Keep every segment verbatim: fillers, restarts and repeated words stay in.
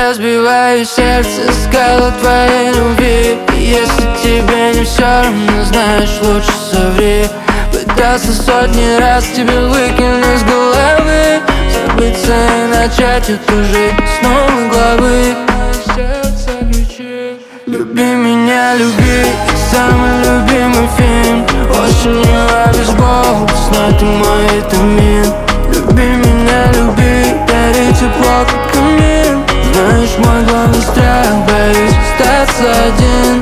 разбиваю сердце, скала твоей любви. И если тебе не все равно, знаешь, лучше соври. Пытался сотни раз тебе выкинуть из головы, забыться и начать эту жизнь с новой главы. Сердце ключи. Люби меня, люби, самый любимый фильм. Осенью безболезненно, ты мой витамин. Люби меня, люби, дари тепло, как камин. Знаешь, мой главный страх, боюсь остаться один.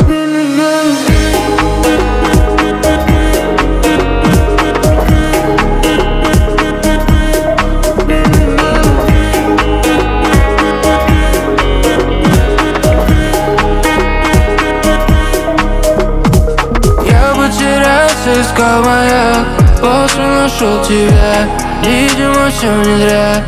Искал маяк, после нашел тебя. Видимо, все не зря.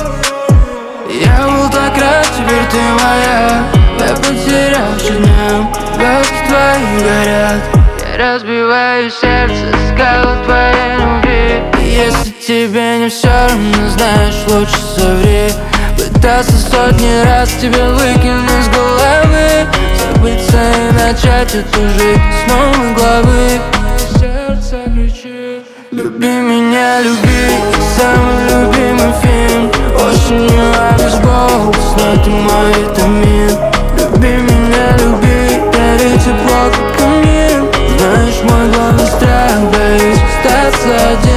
Я был так рад, теперь ты моя. Я потерялся днем, глазки твои горят. Я разбиваю сердце, скала твоей любви. И если тебе не все равно, знаешь, лучше соври. Пытался сотни раз тебя выкинуть из головы, забыться и начать эту жизнь с новой главы. Люби меня, люби, самый любимый фильм. Осенью безболезненно, ты мой витамин. Люби меня, люби, дари тепло, как камин. Знаешь, мой главный страх, боюсь остаться один.